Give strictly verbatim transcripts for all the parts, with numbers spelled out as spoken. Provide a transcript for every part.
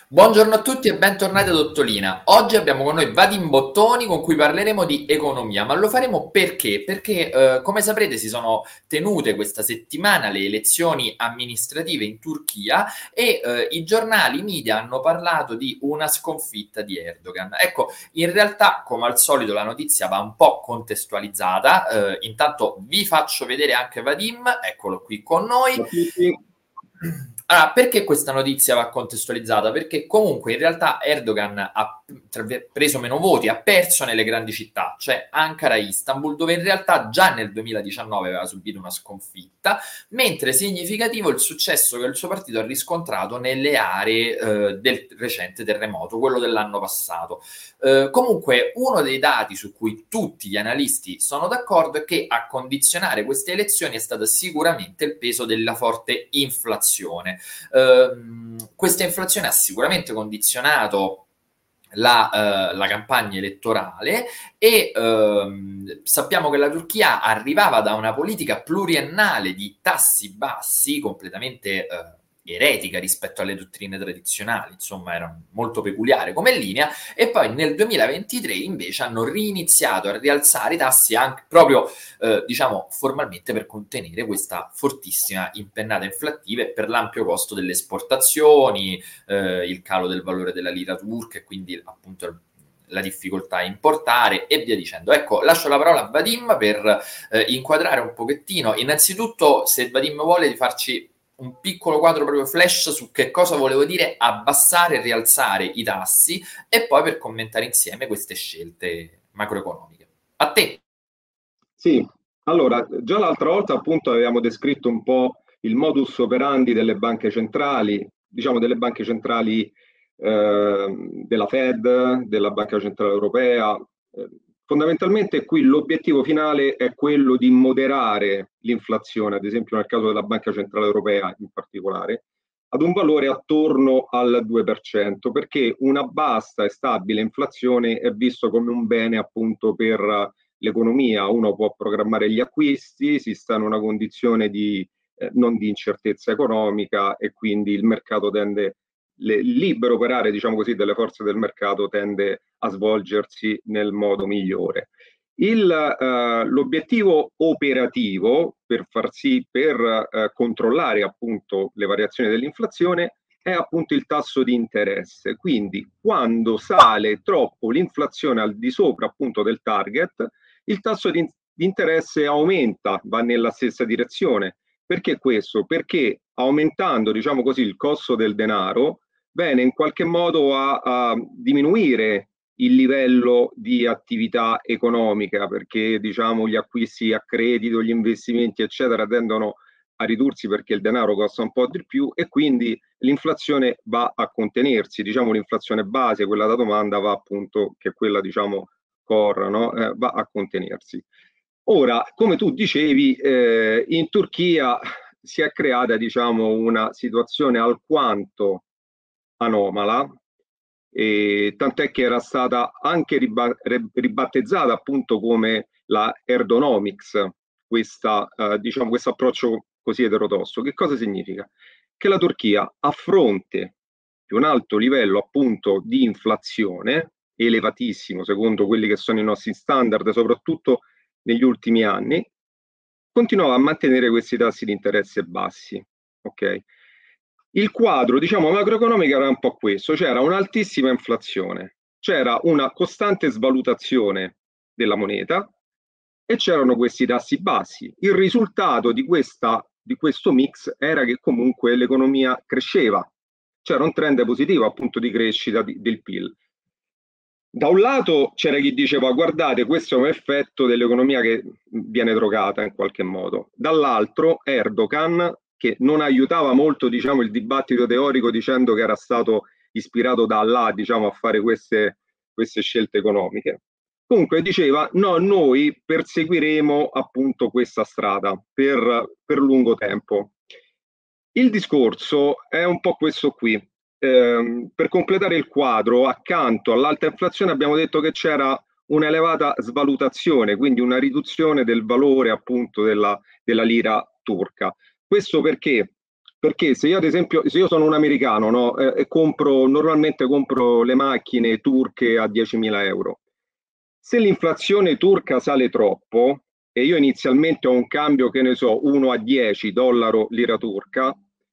Buongiorno a tutti e bentornati ad Ottolina. Oggi abbiamo con noi Vadim Bottoni con cui parleremo di economia, ma lo faremo perché? Perché, eh, come saprete, si sono tenute questa settimana le elezioni amministrative in Turchia e eh, i giornali, i media hanno parlato di una sconfitta di Erdogan. Ecco, in realtà, come al solito, la notizia va un po' contestualizzata. Eh, intanto vi faccio vedere anche Vadim, eccolo qui con noi. A tutti. Allora, perché questa notizia va contestualizzata? Perché comunque in realtà Erdogan ha tra vir- preso meno voti, ha perso nelle grandi città, cioè Ankara e Istanbul, dove in realtà già nel duemiladiciannove aveva subito una sconfitta, mentre significativo il successo che il suo partito ha riscontrato nelle aree eh, del recente terremoto, quello dell'anno passato. Eh, comunque, uno dei dati su cui tutti gli analisti sono d'accordo è che a condizionare queste elezioni è stato sicuramente il peso della forte inflazione. Eh, questa inflazione ha sicuramente condizionato la, uh, la campagna elettorale e uh, sappiamo che la Turchia arrivava da una politica pluriennale di tassi bassi, completamente uh, eretica rispetto alle dottrine tradizionali, insomma era molto peculiare come linea, e poi nel duemilaventitré invece hanno riniziato a rialzare i tassi anche proprio uh, diciamo formalmente per contenere questa fortissima impennata inflattiva e per l'ampio costo delle esportazioni, eh, il calo del valore della lira turca e quindi appunto la difficoltà a importare e via dicendo. Ecco, lascio la parola a Vadim per eh, inquadrare un pochettino. Innanzitutto, se Vadim vuole, di farci un piccolo quadro proprio flash su che cosa volevo dire abbassare e rialzare i tassi e poi per commentare insieme queste scelte macroeconomiche. A te! Sì, allora, già l'altra volta appunto avevamo descritto un po' il modus operandi delle banche centrali, diciamo delle banche centrali eh, della Fed, della Banca Centrale Europea. Eh, fondamentalmente qui l'obiettivo finale è quello di moderare l'inflazione, ad esempio nel caso della Banca Centrale Europea in particolare, ad un valore attorno al due per cento, perché una bassa e stabile inflazione è visto come un bene appunto per l'economia. Uno può programmare gli acquisti, si sta in una condizione di eh, non di incertezza economica e quindi il mercato tende, le, il libero operare, diciamo così, delle forze del mercato tende a svolgersi nel modo migliore. Il, eh, l'obiettivo operativo per far sì, per eh, controllare appunto le variazioni dell'inflazione è appunto il tasso di interesse. Quindi quando sale troppo l'inflazione al di sopra appunto del target, il tasso di, di interesse aumenta, va nella stessa direzione. Perché questo? Perché aumentando, diciamo così, il costo del denaro, viene in qualche modo a, a diminuire il livello di attività economica, perché diciamo gli acquisti a credito, gli investimenti, eccetera, tendono a ridursi perché il denaro costa un po' di più e quindi l'inflazione va a contenersi, diciamo l'inflazione base, quella da domanda va appunto, che è quella diciamo core, no? eh, va a contenersi. Ora, come tu dicevi, eh, in Turchia si è creata diciamo una situazione alquanto anomala, e tant'è che era stata anche riba- ribattezzata appunto come la Erdonomics, questa, eh, diciamo, questo approccio così eterodosso. Che cosa significa? Che la Turchia, a fronte di un alto livello appunto di inflazione, elevatissimo secondo quelli che sono i nostri standard, soprattutto negli ultimi anni, continuava a mantenere questi tassi di interesse bassi. Ok? Il quadro, diciamo, macroeconomico era un po' questo: c'era un'altissima inflazione, c'era una costante svalutazione della moneta e c'erano questi tassi bassi. Il risultato di, questa, di questo mix era che comunque l'economia cresceva, c'era un trend positivo appunto di crescita di, del P I L. Da un lato c'era chi diceva guardate, questo è un effetto dell'economia che viene drogata in qualche modo. Dall'altro Erdogan, che non aiutava molto diciamo, il dibattito teorico dicendo che era stato ispirato da Allah diciamo, a fare queste, queste scelte economiche. Comunque diceva no, noi perseguiremo appunto questa strada per, per lungo tempo. Il discorso è un po' questo qui. Eh, per completare il quadro, accanto all'alta inflazione abbiamo detto che c'era un'elevata svalutazione, quindi una riduzione del valore appunto della, della lira turca. Questo perché? Perché se io ad esempio, se io sono un americano, no, eh, e compro, normalmente compro le macchine turche a diecimila euro, se l'inflazione turca sale troppo e io inizialmente ho un cambio, che ne so, uno a dieci dollaro lira turca,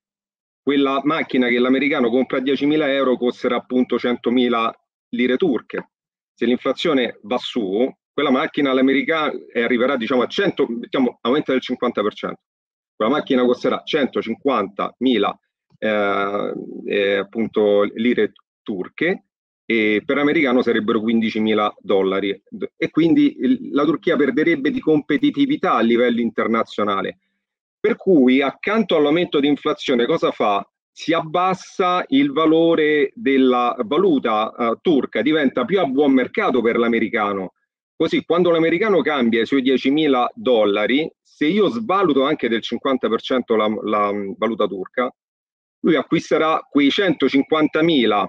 quella macchina che l'americano compra a diecimila euro costerà appunto centomila lire turche. Se l'inflazione va su, quella macchina all'americano arriverà diciamo a cento, diciamo, aumenta del cinquanta per cento. Quella macchina costerà centocinquantamila eh, eh, appunto lire turche, e per americano sarebbero quindicimila dollari, e quindi il, la Turchia perderebbe di competitività a livello internazionale. Per cui accanto all'aumento di inflazione cosa fa? Si abbassa il valore della valuta uh, turca, diventa più a buon mercato per l'americano. Così quando l'americano cambia i suoi diecimila dollari, se io svaluto anche del cinquanta per cento la, la valuta turca, lui acquisterà quei centocinquantamila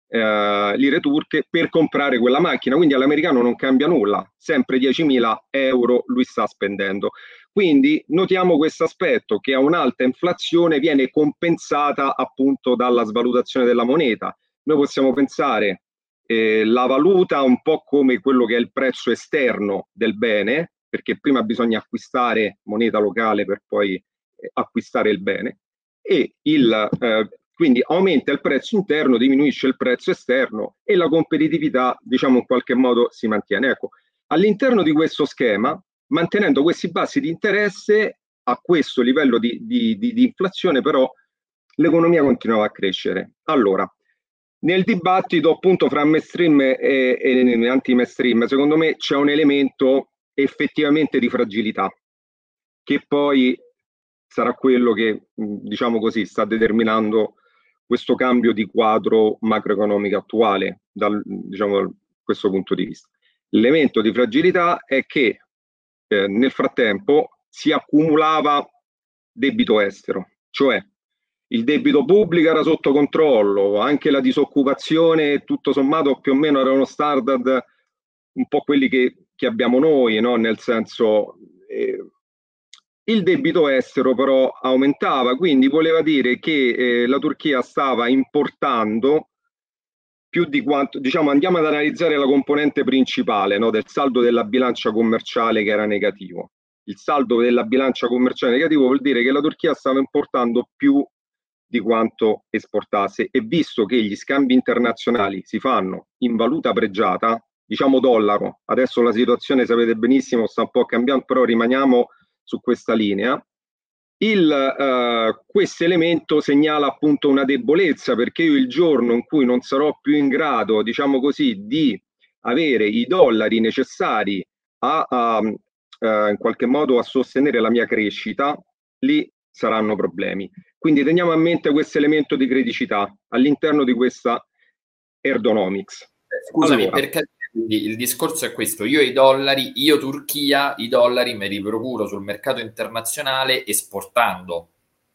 eh, lire turche per comprare quella macchina. Quindi all'americano non cambia nulla, sempre diecimila euro lui sta spendendo. Quindi notiamo questo aspetto, che a un'alta inflazione viene compensata appunto dalla svalutazione della moneta. Noi possiamo pensare eh, la valuta un po' come quello che è il prezzo esterno del bene, perché prima bisogna acquistare moneta locale per poi eh, acquistare il bene, e il, eh, quindi aumenta il prezzo interno, diminuisce il prezzo esterno e la competitività, diciamo, in qualche modo si mantiene. Ecco, all'interno di questo schema, mantenendo questi bassi di interesse a questo livello di, di, di, di inflazione, però l'economia continuava a crescere. Allora, nel dibattito appunto fra mainstream e, e anti-mainstream, secondo me c'è un elemento effettivamente di fragilità, che poi sarà quello che, diciamo così, sta determinando questo cambio di quadro macroeconomico attuale, dal, diciamo, da questo punto di vista. L'elemento di fragilità è che eh, nel frattempo si accumulava debito estero, cioè il debito pubblico era sotto controllo, anche la disoccupazione tutto sommato più o meno erano standard un po' quelli che, che abbiamo noi, no? Nel senso eh, il debito estero però aumentava, quindi voleva dire che eh, la Turchia stava importando più di quanto, diciamo, andiamo ad analizzare la componente principale, no, del saldo della bilancia commerciale che era negativo. Il saldo della bilancia commerciale negativo vuol dire che la Turchia stava importando più di quanto esportasse, e visto che gli scambi internazionali si fanno in valuta pregiata, diciamo dollaro, adesso la situazione sapete benissimo sta un po' cambiando, però rimaniamo su questa linea. Il, uh, questo elemento segnala appunto una debolezza, perché io il giorno in cui non sarò più in grado, diciamo così, di avere i dollari necessari a, a uh, in qualche modo a sostenere la mia crescita, lì saranno problemi. Quindi teniamo a mente questo elemento di criticità all'interno di questa Erdonomics. Scusami, allora, perché quindi il discorso è questo: io i dollari, io Turchia, i dollari me li procuro sul mercato internazionale esportando.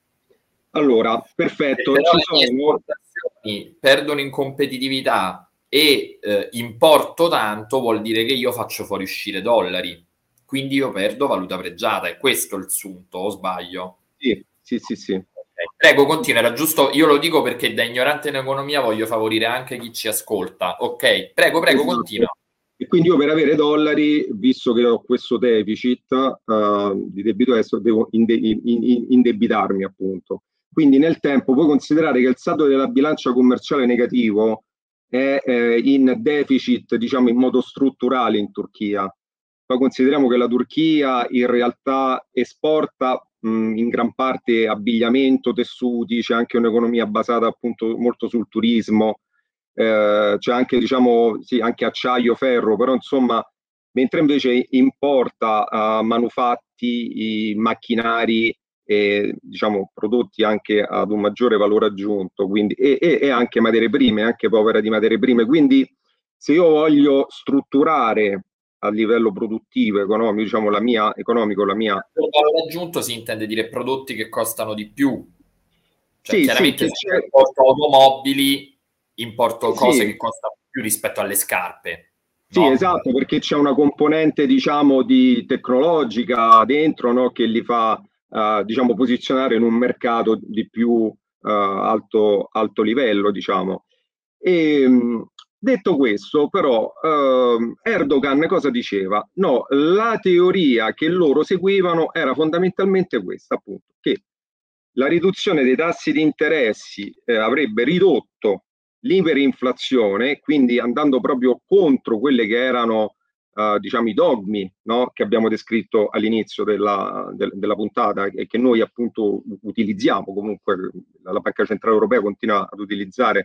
Allora, perfetto. Però le mie esportazioni perdono in competitività e eh, importo tanto, vuol dire che io faccio fuoriuscire dollari, quindi io perdo valuta pregiata. È questo il sunto, o sbaglio? Sì, sì, sì, sì. Prego, continua, era giusto, io lo dico perché da ignorante in economia voglio favorire anche chi ci ascolta. Ok, prego, prego, esatto. Continua. E quindi io per avere dollari, visto che ho questo deficit uh, di debito estero, devo inde- in- indebitarmi appunto. Quindi nel tempo puoi considerare che il saldo della bilancia commerciale negativo è eh, in deficit, diciamo, in modo strutturale in Turchia. Poi consideriamo che la Turchia in realtà esporta mh, in gran parte abbigliamento, tessuti, c'è anche un'economia basata appunto molto sul turismo, eh, c'è anche, diciamo, sì, anche acciaio, ferro, però insomma, mentre invece importa uh, manufatti, macchinari e, diciamo, prodotti anche ad un maggiore valore aggiunto, quindi, e, e, e anche materie prime, anche povera di materie prime. Quindi se io voglio strutturare a livello produttivo, economico, diciamo la mia economico, la mia... Valore aggiunto si intende dire prodotti che costano di più. Cioè, sì, chiaramente sì, se importo automobili, importo sì, cose sì. che costano più rispetto alle scarpe. Sì, no? esatto, perché c'è una componente, diciamo, di tecnologica dentro, no, che li fa uh, diciamo, posizionare in un mercato di più uh, alto, alto livello, diciamo. E, detto questo, però, uh, Erdogan cosa diceva? No, la teoria che loro seguivano era fondamentalmente questa, appunto, che la riduzione dei tassi di interessi eh, avrebbe ridotto l'iperinflazione, quindi andando proprio contro quelle che erano uh, diciamo i dogmi, no? Che abbiamo descritto all'inizio della, de, della puntata e che noi appunto utilizziamo, comunque la Banca Centrale Europea continua ad utilizzare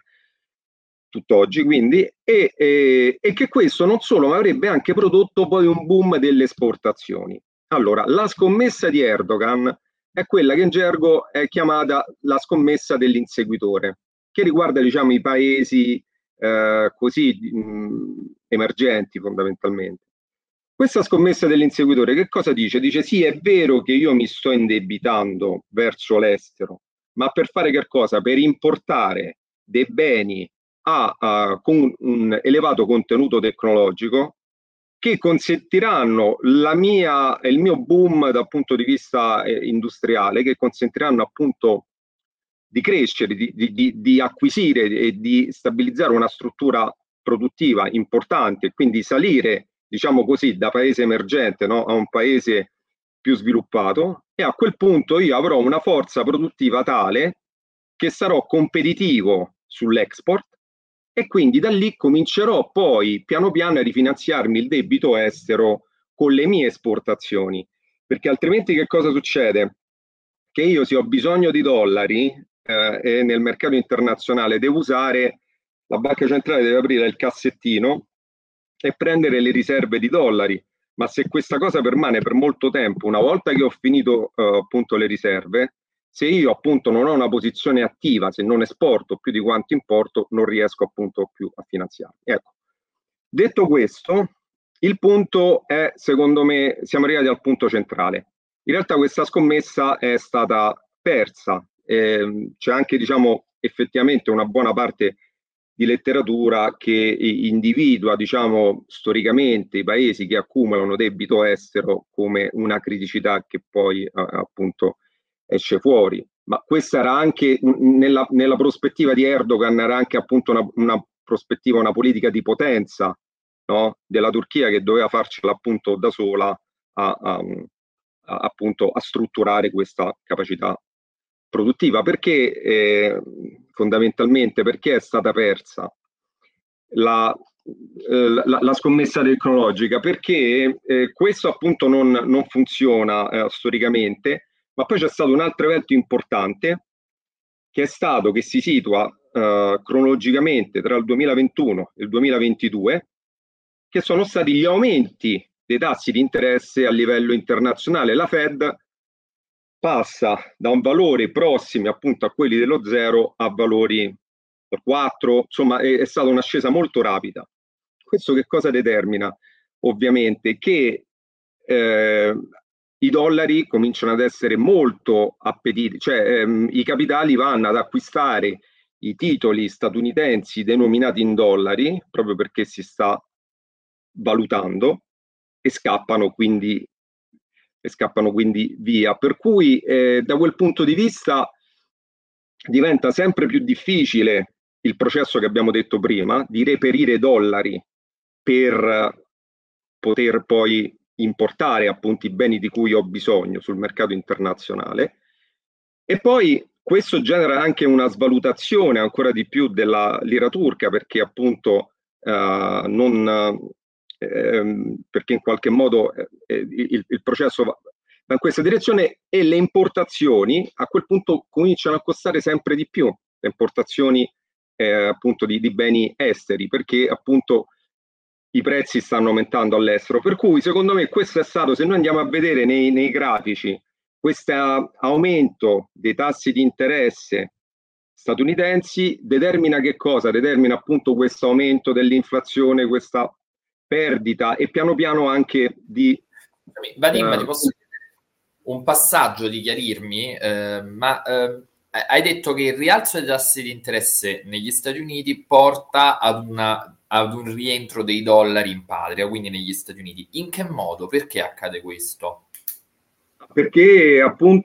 tutt'oggi, quindi, e, e, e che questo non solo, ma avrebbe anche prodotto poi un boom delle esportazioni. Allora, la scommessa di Erdogan è quella che in gergo è chiamata la scommessa dell'inseguitore, che riguarda, diciamo, i paesi eh, così mh, emergenti fondamentalmente. Questa scommessa dell'inseguitore che cosa dice? Dice sì, è vero che io mi sto indebitando verso l'estero, ma per fare che cosa? Per importare dei beni a, a, con un elevato contenuto tecnologico che consentiranno la mia, il mio boom dal punto di vista eh, industriale, che consentiranno appunto di crescere, di, di, di acquisire e di stabilizzare una struttura produttiva importante e quindi salire, diciamo così, da paese emergente, no, a un paese più sviluppato, e a quel punto io avrò una forza produttiva tale che sarò competitivo sull'export e quindi da lì comincerò poi piano piano a rifinanziarmi il debito estero con le mie esportazioni, perché altrimenti che cosa succede? Che io se ho bisogno di dollari eh, e nel mercato internazionale devo usare, la banca centrale deve aprire il cassettino e prendere le riserve di dollari, ma se questa cosa permane per molto tempo, una volta che ho finito eh, appunto le riserve, se io appunto non ho una posizione attiva, se non esporto più di quanto importo, non riesco appunto più a finanziarmi. Ecco. Detto questo, il punto è, secondo me, siamo arrivati al punto centrale. In realtà questa scommessa è stata persa, eh, c'è anche, diciamo, effettivamente una buona parte di letteratura che individua, diciamo, storicamente i paesi che accumulano debito estero come una criticità che poi eh, appunto esce fuori. Ma questa era anche, nella, nella prospettiva di Erdogan, era anche appunto una, una prospettiva, una politica di potenza, no? Della Turchia che doveva farcela appunto da sola a, a, a, appunto, a strutturare questa capacità produttiva. Perché eh, fondamentalmente perché è stata persa la, eh, la, la scommessa tecnologica? Perché eh, questo appunto non, non funziona eh, storicamente, ma poi c'è stato un altro evento importante che è stato che si situa eh, cronologicamente tra il duemilaventuno e il duemilaventidue, che sono stati gli aumenti dei tassi di interesse a livello internazionale. La Fed passa da un valore prossimi appunto a quelli dello zero a valori quattro, insomma è, è stata un'ascesa molto rapida. Questo che cosa determina? Ovviamente che eh, i dollari cominciano ad essere molto appetiti, cioè ehm, i capitali vanno ad acquistare i titoli statunitensi denominati in dollari proprio perché si sta valutando e scappano quindi, e scappano quindi via. Per cui eh, da quel punto di vista diventa sempre più difficile il processo che abbiamo detto prima di reperire dollari per poter poi importare appunto i beni di cui ho bisogno sul mercato internazionale. E poi questo genera anche una svalutazione ancora di più della lira turca perché appunto eh, non eh, perché in qualche modo eh, il, il processo va in questa direzione e le importazioni a quel punto cominciano a costare sempre di più, le importazioni eh, appunto di, di beni esteri, perché appunto i prezzi stanno aumentando all'estero. Per cui secondo me questo è stato, se noi andiamo a vedere nei, nei grafici, questo aumento dei tassi di interesse statunitensi determina che cosa? Determina appunto questo aumento dell'inflazione, questa perdita e piano piano anche di... Vadim, uh, ti posso chiedere un passaggio di chiarirmi, eh, ma eh, hai detto che il rialzo dei tassi di interesse negli Stati Uniti porta ad, una, ad un rientro dei dollari in patria, quindi negli Stati Uniti. In che modo? Perché accade questo? Perché appunto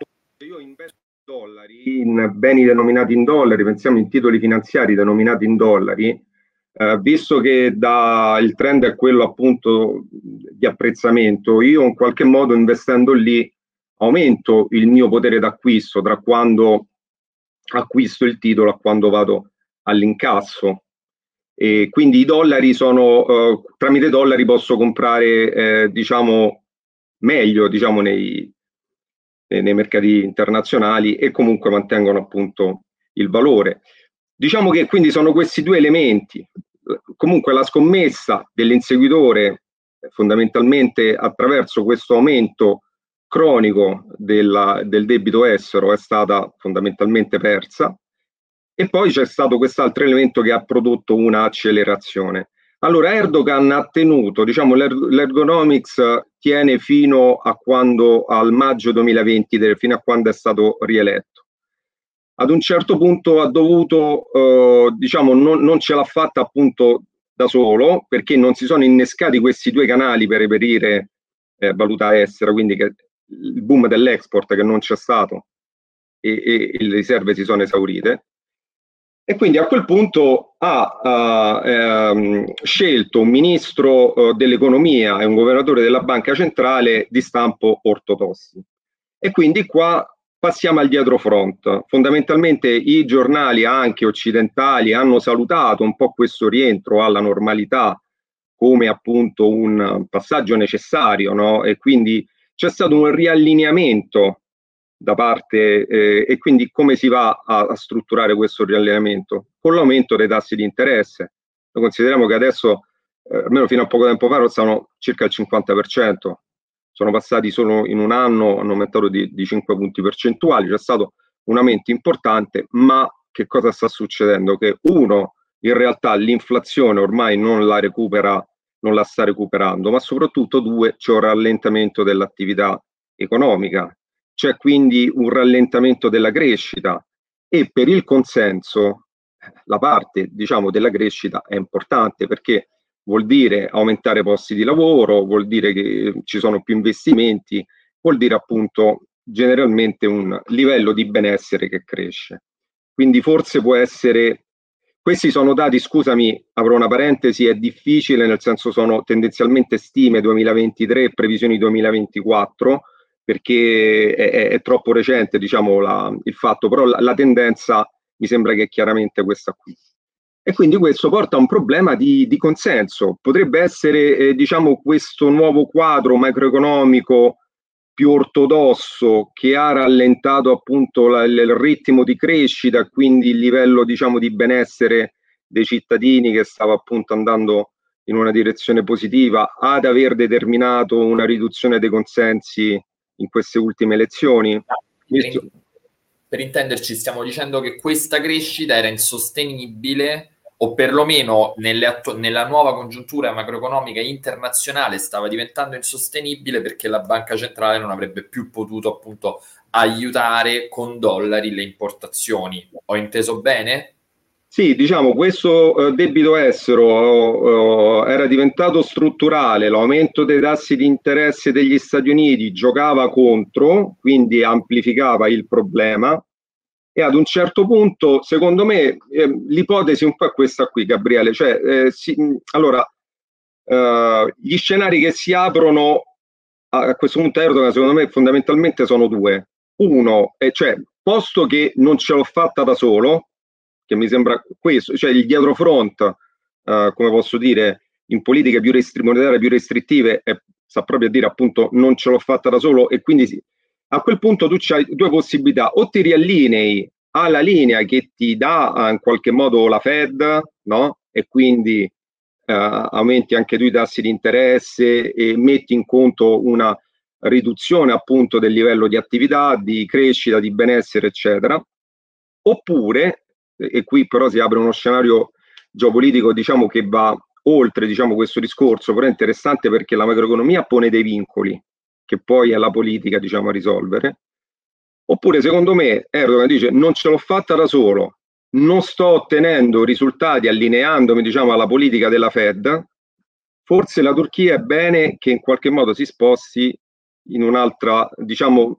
io investo in dollari, in beni denominati in dollari, pensiamo in titoli finanziari denominati in dollari, eh, visto che da, il trend è quello appunto di apprezzamento, io in qualche modo investendo lì aumento il mio potere d'acquisto tra quando acquisto il titolo a quando vado all'incasso. E quindi i dollari sono, eh, tramite dollari posso comprare, eh, diciamo, meglio, diciamo, nei, nei mercati internazionali e comunque mantengono appunto il valore. Diciamo che quindi sono questi due elementi. Comunque la scommessa dell'inseguitore fondamentalmente attraverso questo aumento cronico della, del debito estero è stata fondamentalmente persa, e poi c'è stato quest'altro elemento che ha prodotto un'accelerazione. Allora Erdogan ha tenuto, diciamo, l'Ergonomics tiene fino a quando, al maggio duemilaventi, fino a quando è stato rieletto. Ad un certo punto ha dovuto, eh, diciamo, non, non ce l'ha fatta appunto da solo, perché non si sono innescati questi due canali per reperire eh, valuta estera, quindi che, il boom dell'export che non c'è stato e, e le riserve si sono esaurite. E quindi a quel punto ha uh, ehm, scelto un ministro uh, dell'economia e un governatore della banca centrale di stampo ortodossi. E quindi qua passiamo al dietrofront. Fondamentalmente i giornali anche occidentali hanno salutato un po' questo rientro alla normalità come appunto un passaggio necessario, no? E quindi c'è stato un riallineamento da parte, eh, e quindi come si va a, a strutturare questo riallineamento? Con l'aumento dei tassi di interesse. Noi consideriamo che adesso, eh, almeno fino a poco tempo fa, stavano circa il cinquanta per cento, sono passati solo in un anno, hanno aumentato di, di cinque punti percentuali, c'è stato un aumento importante, ma che cosa sta succedendo? Che uno, in realtà l'inflazione ormai non la recupera, non la sta recuperando, ma soprattutto due, c'è un rallentamento dell'attività economica. C'è quindi un rallentamento della crescita e per il consenso la parte, diciamo, della crescita è importante, perché vuol dire aumentare posti di lavoro, vuol dire che ci sono più investimenti, vuol dire appunto generalmente un livello di benessere che cresce. Quindi forse può essere, questi sono dati, scusami, avrò una parentesi, è difficile, nel senso sono tendenzialmente stime duemilaventitré e previsioni duemilaventiquattro, perché è, è troppo recente, diciamo, la, il fatto, però la, la tendenza mi sembra che è chiaramente questa qui. E quindi questo porta a un problema di, di consenso. Potrebbe essere, eh, diciamo, questo nuovo quadro macroeconomico più ortodosso che ha rallentato appunto la, il, il ritmo di crescita, quindi il livello, diciamo, di benessere dei cittadini che stava appunto andando in una direzione positiva, ad aver determinato una riduzione dei consensi in queste ultime elezioni. Per, in, per intenderci, stiamo dicendo che questa crescita era insostenibile, o perlomeno nelle attu- nella nuova congiuntura macroeconomica internazionale stava diventando insostenibile, perché la banca centrale non avrebbe più potuto appunto aiutare con dollari le importazioni. Ho inteso bene? Sì, diciamo, questo uh, debito estero uh, era diventato strutturale, l'aumento dei tassi di interesse degli Stati Uniti giocava contro, quindi amplificava il problema, e ad un certo punto, secondo me, eh, l'ipotesi un po' è questa qui, Gabriele, cioè, eh, si, allora, uh, gli scenari che si aprono a, a questo punto Erdogan, secondo me, fondamentalmente sono due. Uno, è, cioè, posto che non ce l'ho fatta da solo, che mi sembra questo, cioè il dietrofront, uh, come posso dire, in politiche più restri- monetarie più restrittive, è, sta proprio a dire appunto non ce l'ho fatta da solo, e quindi sì, a quel punto tu hai due possibilità: o ti riallinei alla linea che ti dà in qualche modo la Fed, no? E quindi uh, aumenti anche tu i tassi di interesse e metti in conto una riduzione appunto del livello di attività, di crescita, di benessere, eccetera. Oppure, e qui però si apre uno scenario geopolitico, diciamo, che va oltre, diciamo, questo discorso, però è interessante perché la macroeconomia pone dei vincoli che poi è la politica, diciamo, a risolvere. Oppure, secondo me, Erdogan dice non ce l'ho fatta da solo, non sto ottenendo risultati allineandomi, diciamo, alla politica della Fed, forse la Turchia è bene che in qualche modo si sposti in un'altra, diciamo,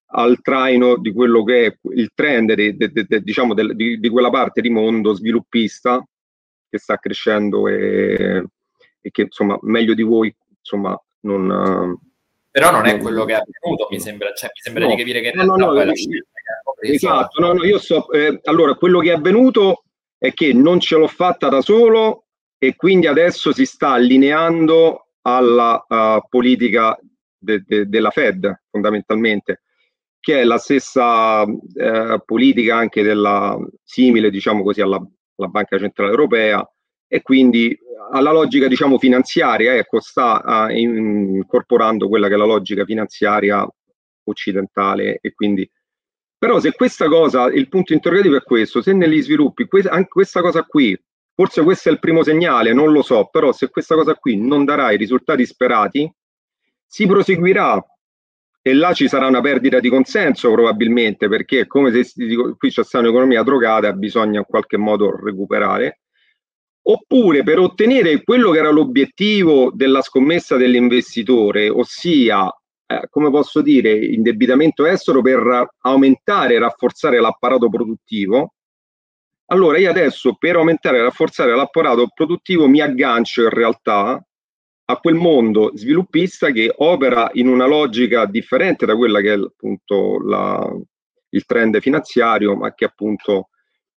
al traino di quello che è il trend de, de, de, de, diciamo de, di, di quella parte di mondo sviluppista che sta crescendo e, e che insomma meglio di voi insomma non... Però non è non, quello che è avvenuto, mi sembra, cioè, mi sembra no, di capire che in realtà no, no, poi la scelta che hanno preso... Esatto, no, no, io so, eh, allora quello che è avvenuto è che non ce l'ho fatta da solo e quindi adesso si sta allineando alla uh, politica de, de, della Fed fondamentalmente, che è la stessa eh, politica anche della simile, diciamo così, alla, alla Banca Centrale Europea, e quindi alla logica, diciamo, finanziaria, ecco, sta uh, in, incorporando quella che è la logica finanziaria occidentale. E quindi, però se questa cosa, il punto interrogativo è questo, se negli sviluppi, que- anche questa cosa qui, forse questo è il primo segnale, non lo so, però se questa cosa qui non darà i risultati sperati, si proseguirà e là ci sarà una perdita di consenso probabilmente, perché è come se dico, qui c'è stata un'economia drogata, bisogna in qualche modo recuperare, oppure per ottenere quello che era l'obiettivo della scommessa dell'investitore, ossia eh, come posso dire, indebitamento estero per aumentare e rafforzare l'apparato produttivo. Allora io adesso per aumentare e rafforzare l'apparato produttivo mi aggancio in realtà a quel mondo sviluppista che opera in una logica differente da quella che è appunto la, il trend finanziario, ma che appunto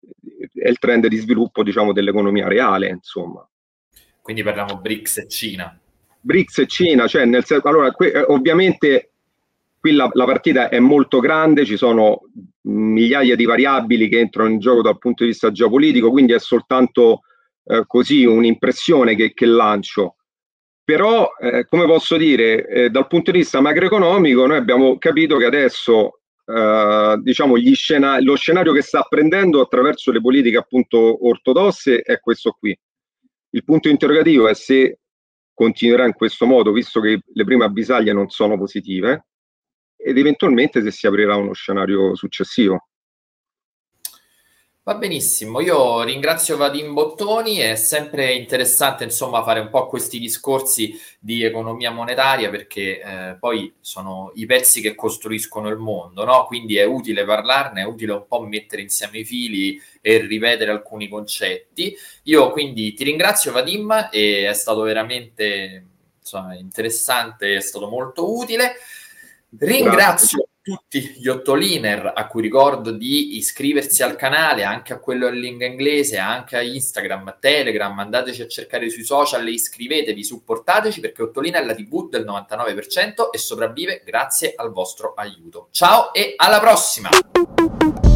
è il trend di sviluppo, diciamo, dell'economia reale, insomma. Quindi parliamo B R I C S e Cina. B R I C S e Cina, cioè nel senso, allora, que, ovviamente qui la, la partita è molto grande, ci sono migliaia di variabili che entrano in gioco dal punto di vista geopolitico, quindi è soltanto eh, così un'impressione che, che lancio. Però, eh, come posso dire, eh, dal punto di vista macroeconomico, noi abbiamo capito che adesso eh, diciamo gli scena- lo scenario che sta prendendo attraverso le politiche appunto ortodosse è questo qui. Il punto interrogativo è se continuerà in questo modo, visto che le prime avvisaglie non sono positive, ed eventualmente se si aprirà uno scenario successivo. Va benissimo, io ringrazio Vadim Bottoni, è sempre interessante insomma fare un po' questi discorsi di economia monetaria perché eh, poi sono i pezzi che costruiscono il mondo, no? Quindi è utile parlarne, è utile un po' mettere insieme i fili e ripetere alcuni concetti. Io quindi ti ringrazio Vadim, e è stato veramente insomma, interessante, è stato molto utile. Ringrazio Grazie. tutti gli ottoliner a cui ricordo di iscriversi al canale, anche a quello in lingua inglese, anche a Instagram, Telegram, andateci a cercare sui social e iscrivetevi, supportateci perché Ottolina è la tivù del novantanove per cento e sopravvive grazie al vostro aiuto. Ciao e alla prossima!